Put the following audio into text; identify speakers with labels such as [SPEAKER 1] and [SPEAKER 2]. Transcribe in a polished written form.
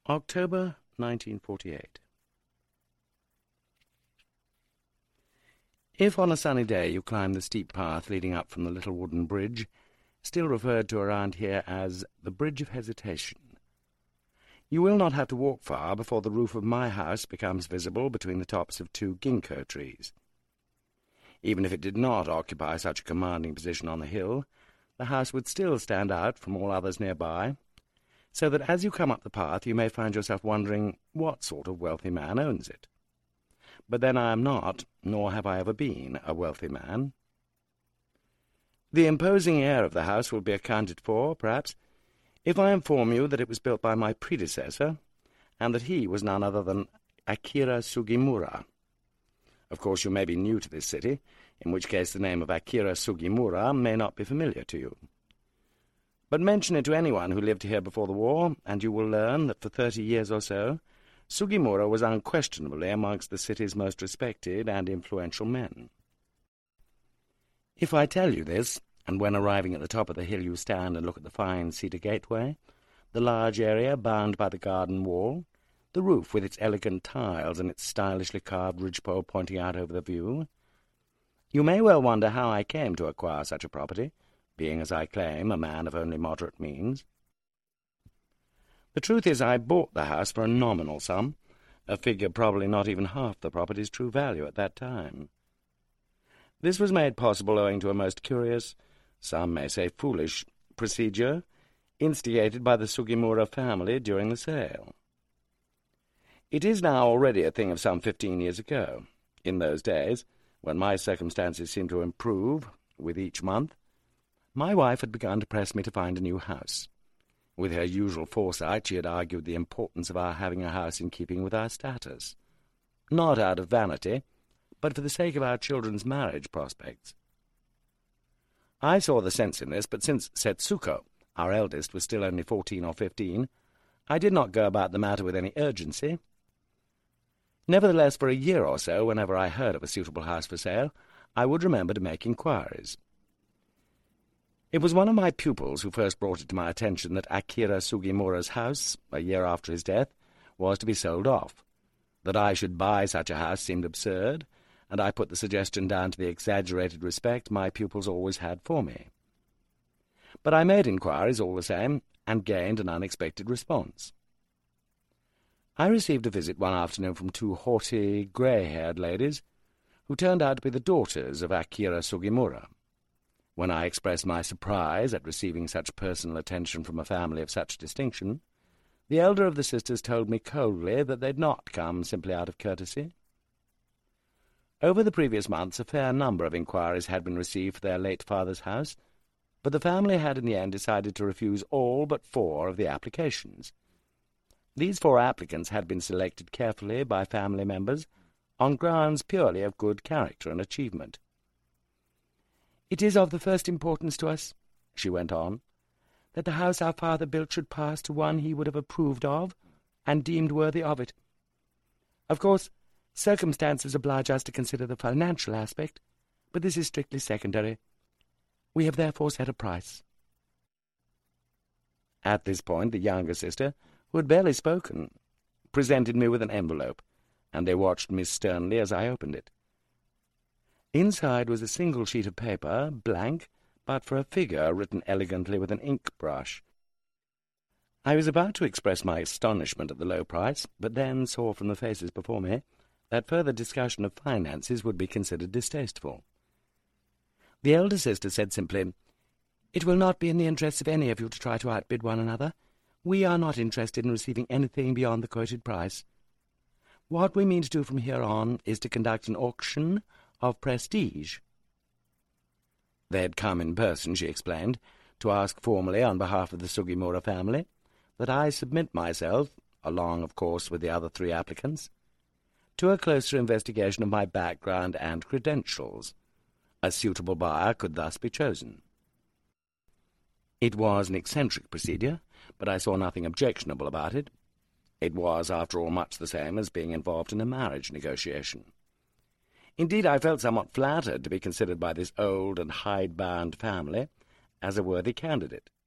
[SPEAKER 1] October 1948. If on a sunny day you climb the steep path leading up from the little wooden bridge, still referred to around here as the Bridge of Hesitation, you will not have to walk far before the roof of my house becomes visible between the tops of 2 ginkgo trees. Even if it did not occupy such a commanding position on the hill, the house would still stand out from all others nearby, so that as you come up the path you may find yourself wondering what sort of wealthy man owns it. But then I am not, nor have I ever been, a wealthy man. The imposing air of the house will be accounted for, perhaps, if I inform you that it was built by my predecessor, and that he was none other than Akira Sugimura. Of course, you may be new to this city, in which case the name of Akira Sugimura may not be familiar to you. But mention it to anyone who lived here before the war, and you will learn that for 30 years or so, Sugimura was unquestionably amongst the city's most respected and influential men. If I tell you this, and when arriving at the top of the hill you stand and look at the fine cedar gateway, the large area bound by the garden wall, the roof with its elegant tiles and its stylishly carved ridgepole pointing out over the view, you may well wonder how I came to acquire such a property, being, as I claim, a man of only moderate means. The truth is I bought the house for a nominal sum, a figure probably not even half the property's true value at that time. This was made possible owing to a most curious, some may say foolish, procedure instigated by the Sugimura family during the sale. It is now already a thing of some 15 years ago. In those days, when my circumstances seemed to improve with each month, my wife had begun to press me to find a new house. With her usual foresight, she had argued the importance of our having a house in keeping with our status, not out of vanity, but for the sake of our children's marriage prospects. I saw the sense in this, but since Setsuko, our eldest, was still only 14 or 15, I did not go about the matter with any urgency. Nevertheless, for a year or so, whenever I heard of a suitable house for sale, I would remember to make inquiries. It was one of my pupils who first brought it to my attention that Akira Sugimura's house, a year after his death, was to be sold off. That I should buy such a house seemed absurd, and I put the suggestion down to the exaggerated respect my pupils always had for me. But I made inquiries all the same, and gained an unexpected response. I received a visit one afternoon from 2 haughty, grey-haired ladies, who turned out to be the daughters of Akira Sugimura. When I expressed my surprise at receiving such personal attention from a family of such distinction, the elder of the sisters told me coldly that they'd not come simply out of courtesy. Over the previous months a fair number of inquiries had been received for their late father's house, but the family had in the end decided to refuse all but 4 of the applications. These 4 applicants had been selected carefully by family members on grounds purely of good character and achievement. "It is of the first importance to us," she went on, "that the house our father built should pass to one he would have approved of and deemed worthy of it. Of course, circumstances oblige us to consider the financial aspect, but this is strictly secondary. We have therefore set a price." At this point the younger sister, who had barely spoken, presented me with an envelope, and they watched me sternly as I opened it. Inside was a single sheet of paper, blank, but for a figure written elegantly with an ink brush. I was about to express my astonishment at the low price, but then saw from the faces before me that further discussion of finances would be considered distasteful. The elder sister said simply, "It will not be in the interests of any of you to try to outbid one another. We are not interested in receiving anything beyond the quoted price. What we mean to do from here on is to conduct an auction of prestige." They had come in person, she explained, to ask formally on behalf of the Sugimura family that I submit myself, along, of course, with the other 3 applicants, to a closer investigation of my background and credentials. A suitable buyer could thus be chosen. It was an eccentric procedure, but I saw nothing objectionable about it. It was, after all, much the same as being involved in a marriage negotiation. Indeed, I felt somewhat flattered to be considered by this old and hidebound family as a worthy candidate.